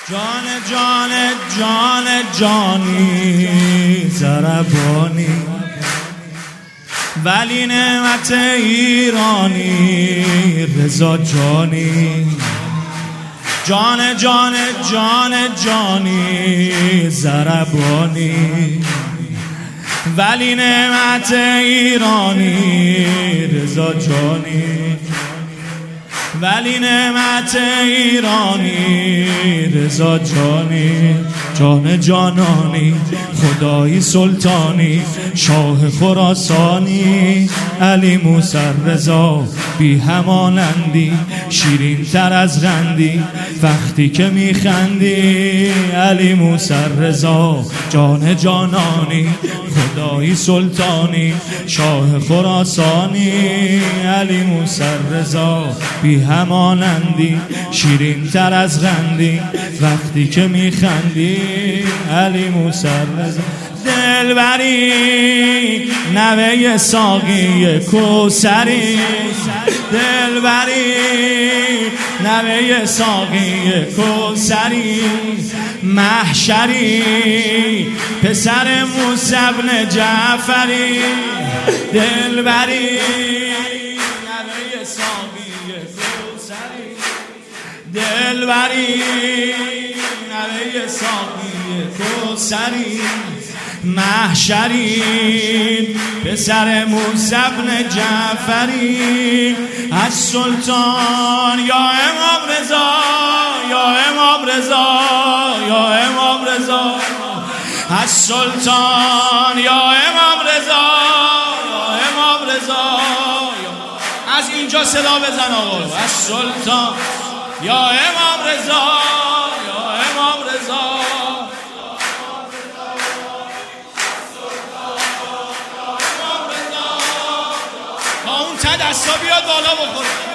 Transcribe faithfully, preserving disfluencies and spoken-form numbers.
جان جان جان جانی زربانی ولی نعمت ایرانی رضا جانی جان جان جان جانی زربانی ولی نعمت ایرانی رضا جانی ولی نعمت ایرانی رضا جانی جان جانانی خدایی سلطانی شاه خراسانی علی موسی رضا بی همانندی شیرین تر از رندی وقتی که میخندی علی موسی رضا جان جانانی خدایی سلطانی شاه خراسانی علی موسی رضا بی همانندی شیرین تر از رندی وقتی که میخندی علی موسی رضا دلبری نوه ساقی کوثری دلبری نوه ساقی کوثری محشری پسر موسی بن جعفری دلبری نوه ساقی کوثری دلبری نوه ساقی کوثری محشری پسر موسی بن جعفری از سلطان یا امام رضا یا امام رضا یا امام رضا از سلطان یا امام رضا یا امام رضا از اینجا صدا بزن آقا از سلطان یا امام رضا یا امام رضا تا اون چه دستا بیاد بالا بخوره